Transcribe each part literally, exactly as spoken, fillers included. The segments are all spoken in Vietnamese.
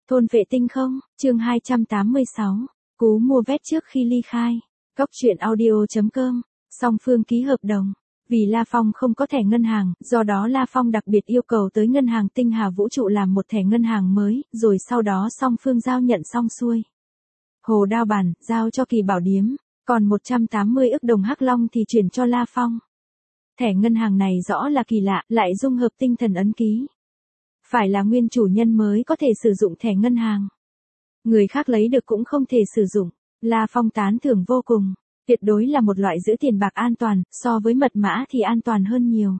Thôn vệ tinh không, chương hai trăm tám mươi sáu, cú mua vé trước khi ly khai. Cóc truyện audio chấm com, song phương ký hợp đồng. Vì La Phong không có thẻ ngân hàng, do đó La Phong đặc biệt yêu cầu tới ngân hàng Tinh Hà Vũ trụ làm một thẻ ngân hàng mới, rồi sau đó song phương giao nhận xong xuôi. Hồ Đao Bản, giao cho Kỳ Bảo Điếm, còn một trăm tám mươi ức đồng Hắc Long thì chuyển cho La Phong. Thẻ ngân hàng này rõ là kỳ lạ, lại dung hợp tinh thần ấn ký. Phải là nguyên chủ nhân mới có thể sử dụng thẻ ngân hàng. Người khác lấy được cũng không thể sử dụng. La Phong tán thưởng vô cùng. Tuyệt đối là một loại giữ tiền bạc an toàn, so với mật mã thì an toàn hơn nhiều.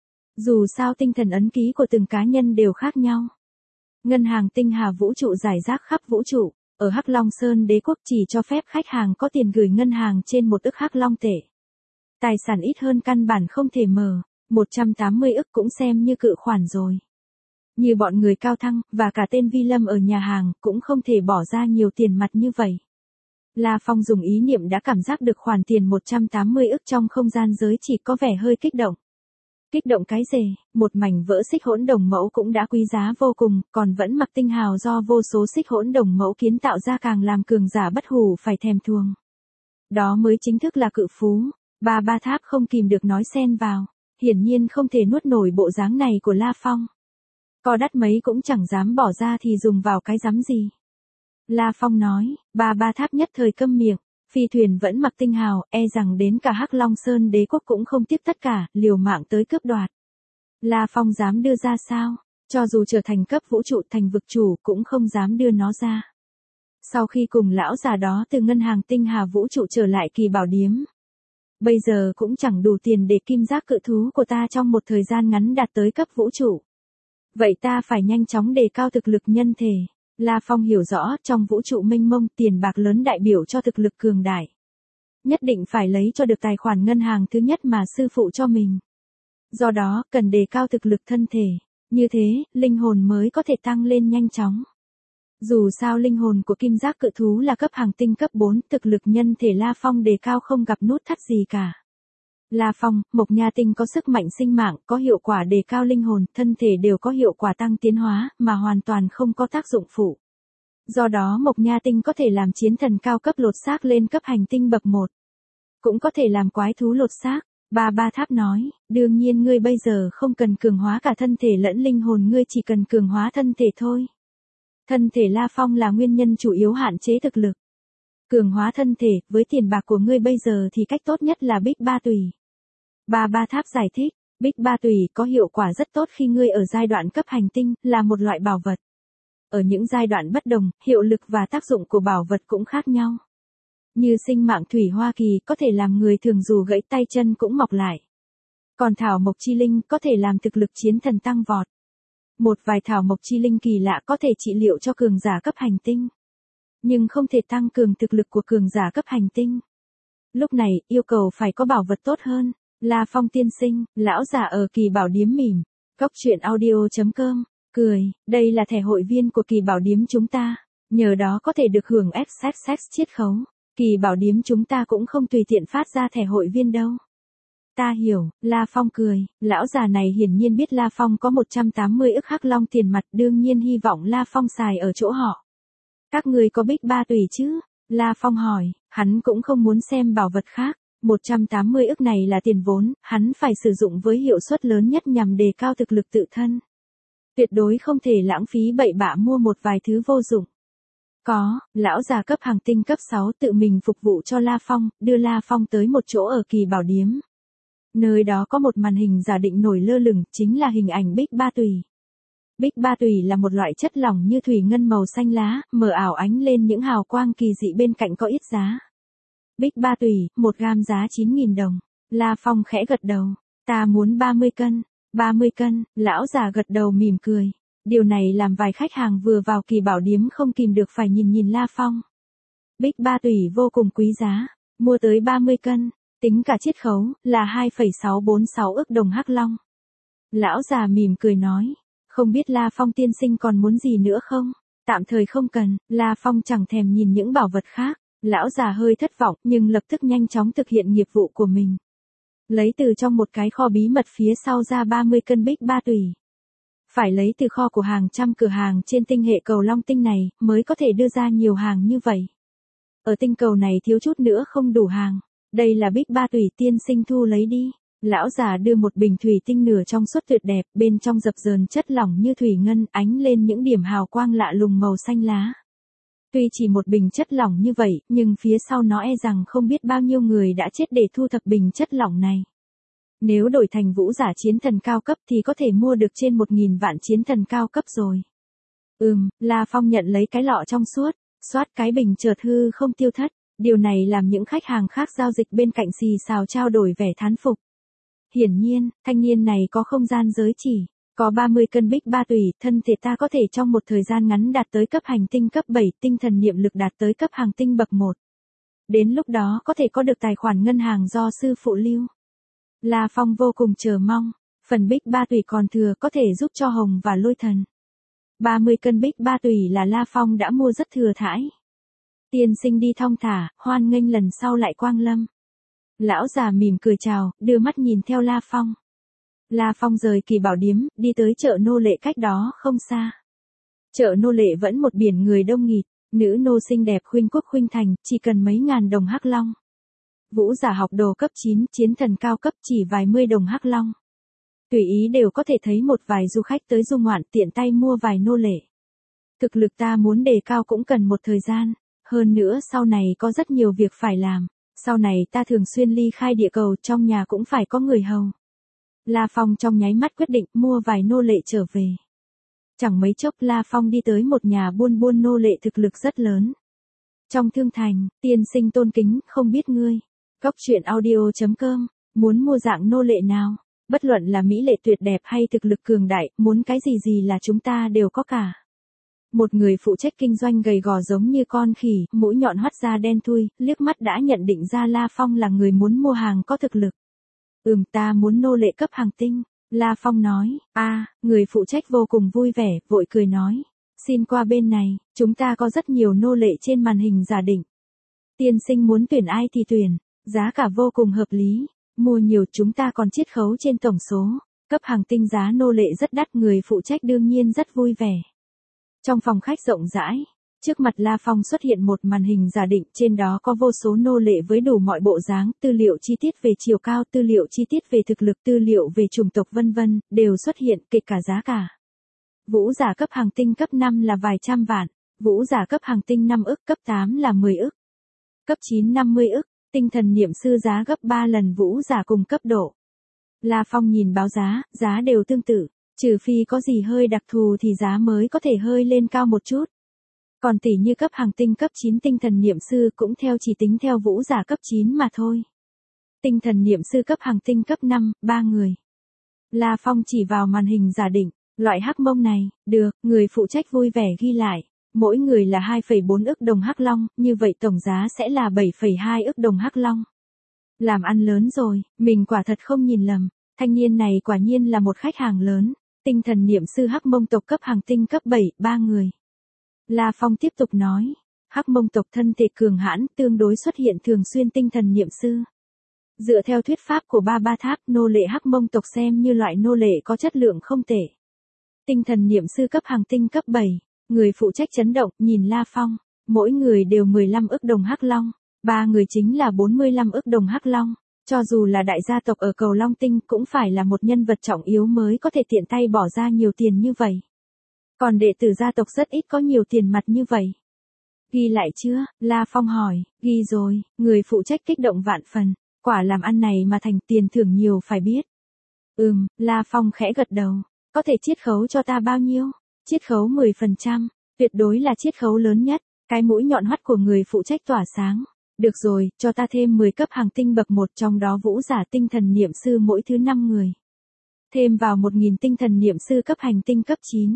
Dù sao tinh thần ấn ký của từng cá nhân đều khác nhau. Ngân hàng Tinh Hà Vũ trụ rải rác khắp vũ trụ, ở Hắc Long Sơn Đế quốc chỉ cho phép khách hàng có tiền gửi ngân hàng trên một ức Hắc Long tệ. Tài sản ít hơn căn bản không thể mở, một trăm tám mươi ức cũng xem như cự khoản rồi. Như bọn người Cao Thăng, và cả tên Vi Lâm ở nhà hàng, cũng không thể bỏ ra nhiều tiền mặt như vậy. La Phong dùng ý niệm đã cảm giác được khoản tiền một trăm tám mươi ức trong không gian giới chỉ có vẻ hơi kích động. Kích động cái gì, một mảnh vỡ xích hỗn đồng mẫu cũng đã quý giá vô cùng, còn vẫn mặc tinh hào do vô số xích hỗn đồng mẫu kiến tạo ra càng làm cường giả bất hủ phải thèm thuồng. Đó mới chính thức là cự phú, ba ba tháp không kìm được nói xen vào, hiển nhiên không thể nuốt nổi bộ dáng này của La Phong. Có đắt mấy cũng chẳng dám bỏ ra thì dùng vào cái dám gì. La Phong nói, ba ba tháp nhất thời câm miệng, phi thuyền vẫn mặc tinh hào, e rằng đến cả Hắc Long Sơn Đế quốc cũng không tiếc tất cả, liều mạng tới cướp đoạt. La Phong dám đưa ra sao, cho dù trở thành cấp vũ trụ thành vực chủ cũng không dám đưa nó ra. Sau khi cùng lão già đó từ ngân hàng Tinh Hà Vũ trụ trở lại Kỳ Bảo Điếm, bây giờ cũng chẳng đủ tiền để kim giác cự thú của ta trong một thời gian ngắn đạt tới cấp vũ trụ. Vậy ta phải nhanh chóng đề cao thực lực nhân thể. La Phong hiểu rõ, trong vũ trụ mênh mông, tiền bạc lớn đại biểu cho thực lực cường đại. Nhất định phải lấy cho được tài khoản ngân hàng thứ nhất mà sư phụ cho mình. Do đó, cần đề cao thực lực thân thể. Như thế, linh hồn mới có thể tăng lên nhanh chóng. Dù sao linh hồn của kim giác cự thú là cấp hàng tinh cấp bốn, thực lực nhân thể La Phong đề cao không gặp nút thắt gì cả. La Phong, Mộc Nha Tinh có sức mạnh sinh mạng, có hiệu quả đề cao linh hồn, thân thể đều có hiệu quả tăng tiến hóa, mà hoàn toàn không có tác dụng phụ. Do đó Mộc Nha Tinh có thể làm chiến thần cao cấp lột xác lên cấp hành tinh bậc một. Cũng có thể làm quái thú lột xác. Ba ba tháp nói, đương nhiên ngươi bây giờ không cần cường hóa cả thân thể lẫn linh hồn, ngươi chỉ cần cường hóa thân thể thôi. Thân thể La Phong là nguyên nhân chủ yếu hạn chế thực lực. Cường hóa thân thể, với tiền bạc của ngươi bây giờ thì cách tốt nhất là Bích Ba Tùy. Ba ba tháp giải thích, Bích Ba Tùy có hiệu quả rất tốt khi ngươi ở giai đoạn cấp hành tinh, là một loại bảo vật. Ở những giai đoạn bất đồng, hiệu lực và tác dụng của bảo vật cũng khác nhau. Như sinh mạng thủy hoa kỳ có thể làm người thường dù gãy tay chân cũng mọc lại. Còn thảo mộc chi linh có thể làm thực lực chiến thần tăng vọt. Một vài thảo mộc chi linh kỳ lạ có thể trị liệu cho cường giả cấp hành tinh. Nhưng không thể tăng cường thực lực của cường giả cấp hành tinh. Lúc này, yêu cầu phải có bảo vật tốt hơn. La Phong tiên sinh, lão già ở Kỳ Bảo Điếm mỉm. Cóc truyện audio chấm com, cười, đây là thẻ hội viên của Kỳ Bảo Điếm chúng ta. Nhờ đó có thể được hưởng ích ích ích chiết khấu. Kỳ Bảo Điếm chúng ta cũng không tùy tiện phát ra thẻ hội viên đâu. Ta hiểu, La Phong cười, lão già này hiển nhiên biết La Phong có một trăm tám mươi ức Hắc Long tiền mặt, đương nhiên hy vọng La Phong xài ở chỗ họ. Các người có Bích Ba Tùy chứ? La Phong hỏi, hắn cũng không muốn xem bảo vật khác. một trăm tám mươi ức này là tiền vốn, hắn phải sử dụng với hiệu suất lớn nhất nhằm đề cao thực lực tự thân. Tuyệt đối không thể lãng phí bậy bạ mua một vài thứ vô dụng. Có, lão già cấp hàng tinh cấp sáu tự mình phục vụ cho La Phong, đưa La Phong tới một chỗ ở Kỳ Bảo Điếm. Nơi đó có một màn hình giả định nổi lơ lửng, chính là hình ảnh Bích Ba Tùy. Bích Ba Tùy là một loại chất lỏng như thủy ngân màu xanh lá, mờ ảo ánh lên những hào quang kỳ dị bên cạnh có ít giá. Bích Ba Tùy, một gam giá chín nghìn đồng. La Phong khẽ gật đầu. Ta muốn ba mươi cân. ba mươi cân, lão già gật đầu mỉm cười. Điều này làm vài khách hàng vừa vào Kỳ Bảo Điếm không kìm được phải nhìn nhìn La Phong. Bích Ba Tùy vô cùng quý giá. Mua tới ba mươi cân. Tính cả chiết khấu, là hai phẩy sáu bốn sáu ức đồng Hắc Long. Lão già mỉm cười nói. Không biết La Phong tiên sinh còn muốn gì nữa không? Tạm thời không cần. La Phong chẳng thèm nhìn những bảo vật khác. Lão già hơi thất vọng nhưng lập tức nhanh chóng thực hiện nghiệp vụ của mình. Lấy từ trong một cái kho bí mật phía sau ra ba mươi cân Bích Ba Tùy. Phải lấy từ kho của hàng trăm cửa hàng trên tinh hệ cầu Long tinh này, mới có thể đưa ra nhiều hàng như vậy. Ở tinh cầu này thiếu chút nữa không đủ hàng. Đây là bích ba tùy, tiên sinh thu lấy đi. Lão già đưa một bình thủy tinh nửa trong suốt tuyệt đẹp, bên trong dập dờn chất lỏng như thủy ngân, ánh lên những điểm hào quang lạ lùng màu xanh lá. Tuy chỉ một bình chất lỏng như vậy, nhưng phía sau nó e rằng không biết bao nhiêu người đã chết để thu thập bình chất lỏng này. Nếu đổi thành vũ giả chiến thần cao cấp thì có thể mua được trên một nghìn vạn chiến thần cao cấp rồi. Ừm, La Phong nhận lấy cái lọ trong suốt, xoát cái bình chợt hư không tiêu thất. Điều này làm những khách hàng khác giao dịch bên cạnh xì xào trao đổi vẻ thán phục. Hiển nhiên, thanh niên này có không gian giới chỉ, có ba mươi cân bích ba tùy, thân thể ta có thể trong một thời gian ngắn đạt tới cấp hành tinh cấp bảy, tinh thần niệm lực đạt tới cấp hàng tinh bậc một. Đến lúc đó có thể có được tài khoản ngân hàng do sư phụ lưu. La Phong vô cùng chờ mong, phần bích ba tùy còn thừa có thể giúp cho Hồng và Lôi Thần. ba mươi cân bích ba tùy là La Phong đã mua rất thừa thãi. Tiên sinh đi thong thả, hoan nghênh lần sau lại quang lâm. Lão già mỉm cười chào, đưa mắt nhìn theo La Phong. La Phong rời Kỳ Bảo Điếm, đi tới chợ nô lệ cách đó không xa. Chợ nô lệ vẫn một biển người đông nghịt, nữ nô xinh đẹp khuynh quốc khuynh thành, chỉ cần mấy ngàn đồng hắc long. Vũ giả học đồ cấp chín, chiến thần cao cấp chỉ vài mươi đồng hắc long. Tùy ý đều có thể thấy một vài du khách tới du ngoạn tiện tay mua vài nô lệ. Thực lực ta muốn đề cao cũng cần một thời gian, hơn nữa sau này có rất nhiều việc phải làm. Sau này ta thường xuyên ly khai địa cầu, trong nhà cũng phải có người hầu. La Phong trong nháy mắt quyết định mua vài nô lệ trở về. Chẳng mấy chốc La Phong đi tới một nhà buôn buôn nô lệ thực lực rất lớn. Trong thương thành, tiên sinh tôn kính, không biết ngươi. Góc truyện audio chấm com, muốn mua dạng nô lệ nào? Bất luận là mỹ lệ tuyệt đẹp hay thực lực cường đại, muốn cái gì gì là chúng ta đều có cả. Một người phụ trách kinh doanh gầy gò giống như con khỉ, mũi nhọn hoắt ra đen thui, liếc mắt đã nhận định ra La Phong là người muốn mua hàng có thực lực. Ừm, ta muốn nô lệ cấp hàng tinh. La Phong nói. A, à, người phụ trách vô cùng vui vẻ, vội cười nói. Xin qua bên này, chúng ta có rất nhiều nô lệ trên màn hình giả định. Tiên sinh muốn tuyển ai thì tuyển, giá cả vô cùng hợp lý. Mua nhiều chúng ta còn chiết khấu trên tổng số. Cấp hàng tinh giá nô lệ rất đắt, người phụ trách đương nhiên rất vui vẻ. Trong phòng khách rộng rãi, trước mặt La Phong xuất hiện một màn hình giả định, trên đó có vô số nô lệ với đủ mọi bộ dáng, tư liệu chi tiết về chiều cao, tư liệu chi tiết về thực lực, tư liệu về chủng tộc vân vân, đều xuất hiện, kể cả giá cả. Vũ giả cấp hàng tinh cấp năm là vài trăm vạn, vũ giả cấp hàng tinh năm ức, cấp tám là mười ức, cấp chín năm mươi ức, tinh thần niệm sư giá gấp ba lần vũ giả cùng cấp độ. La Phong nhìn báo giá, giá đều tương tự. Trừ phi có gì hơi đặc thù thì giá mới có thể hơi lên cao một chút. Còn tỷ như cấp hàng tinh cấp chín tinh thần niệm sư cũng theo chỉ tính theo vũ giả cấp chín mà thôi. Tinh thần niệm sư cấp hàng tinh cấp năm, ba người. La Phong chỉ vào màn hình giả định, loại hắc mông này, được, người phụ trách vui vẻ ghi lại. Mỗi người là hai phẩy bốn ức đồng hắc long, như vậy tổng giá sẽ là bảy phẩy hai ức đồng hắc long. Làm ăn lớn rồi, mình quả thật không nhìn lầm, thanh niên này quả nhiên là một khách hàng lớn. Tinh thần niệm sư Hắc Mông tộc cấp hàng tinh cấp bảy, ba người. La Phong tiếp tục nói, Hắc Mông tộc thân thể cường hãn, tương đối xuất hiện thường xuyên tinh thần niệm sư. Dựa theo thuyết pháp của Ba Ba Tháp, nô lệ Hắc Mông tộc xem như loại nô lệ có chất lượng không tệ. Tinh thần niệm sư cấp hàng tinh cấp bảy, người phụ trách chấn động, nhìn La Phong, mỗi người đều mười lăm ức đồng hắc long, ba người chính là bốn mươi lăm ức đồng hắc long. Cho dù là đại gia tộc ở cầu Long Tinh cũng phải là một nhân vật trọng yếu mới có thể tiện tay bỏ ra nhiều tiền như vậy. Còn đệ tử gia tộc rất ít có nhiều tiền mặt như vậy. Ghi lại chưa? La Phong hỏi. Ghi rồi, người phụ trách kích động vạn phần. Quả làm ăn này mà thành tiền thưởng nhiều phải biết. Ừm, La Phong khẽ gật đầu. Có thể chiết khấu cho ta bao nhiêu? Chiết khấu mười phần trăm. Tuyệt đối là chiết khấu lớn nhất. Cái mũi nhọn hoắt của người phụ trách tỏa sáng. Được rồi, cho ta thêm mười cấp hàng tinh bậc một, trong đó vũ giả tinh thần niệm sư mỗi thứ năm người. Thêm vào một nghìn tinh thần niệm sư cấp hành tinh cấp chín.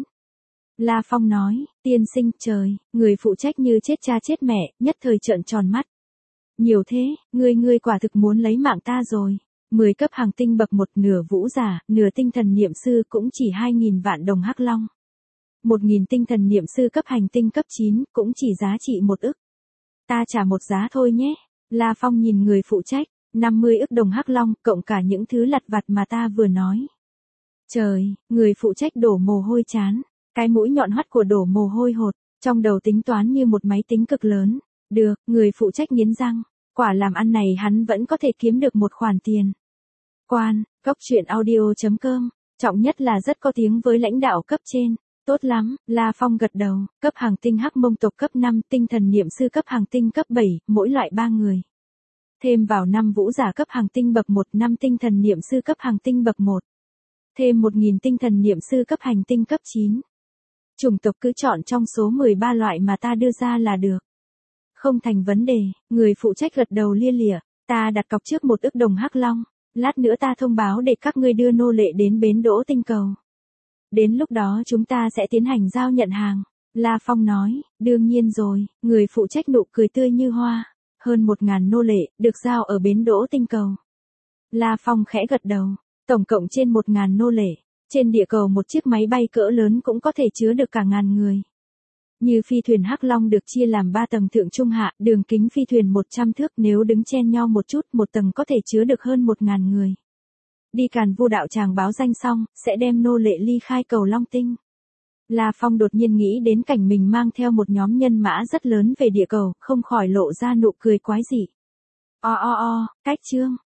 La Phong nói, tiên sinh, trời, người phụ trách như chết cha chết mẹ, nhất thời trợn tròn mắt. Nhiều thế, ngươi ngươi quả thực muốn lấy mạng ta rồi. mười cấp hàng tinh bậc một, nửa vũ giả, nửa tinh thần niệm sư cũng chỉ hai nghìn vạn đồng hắc long. một nghìn tinh thần niệm sư cấp hành tinh cấp chín cũng chỉ giá trị một ức. Ta trả một giá thôi nhé. La Phong nhìn người phụ trách, năm mươi ức đồng hắc long, cộng cả những thứ lặt vặt mà ta vừa nói. Trời, người phụ trách đổ mồ hôi chán. Cái mũi nhọn hoắt của đổ mồ hôi hột. Trong đầu tính toán như một máy tính cực lớn. Được, người phụ trách nghiến răng. Quả làm ăn này hắn vẫn có thể kiếm được một khoản tiền. Quan, cốc truyện audio chấm com. Trọng nhất là rất có tiếng với lãnh đạo cấp trên. Tốt lắm, La Phong gật đầu. Cấp hàng tinh hắc mông tộc cấp năm, tinh thần niệm sư cấp hàng tinh cấp bảy, mỗi loại ba người. Thêm vào năm vũ giả cấp hàng tinh bậc một, năm tinh thần niệm sư cấp hàng tinh bậc một. Thêm một nghìn tinh thần niệm sư cấp hành tinh cấp chín. Chủng tộc cứ chọn trong số mười ba loại mà ta đưa ra là được. Không thành vấn đề, người phụ trách gật đầu lia lịa. Ta đặt cọc trước một ức đồng hắc long. Lát nữa ta thông báo để các ngươi đưa nô lệ đến bến đỗ tinh cầu. Đến lúc đó chúng ta sẽ tiến hành giao nhận hàng. La Phong nói, đương nhiên rồi, người phụ trách nụ cười tươi như hoa. Hơn một ngàn nô lệ, được giao ở bến đỗ tinh cầu. La Phong khẽ gật đầu, tổng cộng trên một ngàn nô lệ. Trên địa cầu một chiếc máy bay cỡ lớn cũng có thể chứa được cả ngàn người. Như phi thuyền Hắc Long được chia làm ba tầng thượng trung hạ, đường kính phi thuyền một trăm thước, nếu đứng chen nhau một chút, một tầng có thể chứa được hơn một ngàn người. Đi Càn Vu đạo tràng báo danh xong, sẽ đem nô lệ ly khai cầu Long Tinh. La Phong đột nhiên nghĩ đến cảnh mình mang theo một nhóm nhân mã rất lớn về địa cầu, không khỏi lộ ra nụ cười quái dị. O o o, cách chương.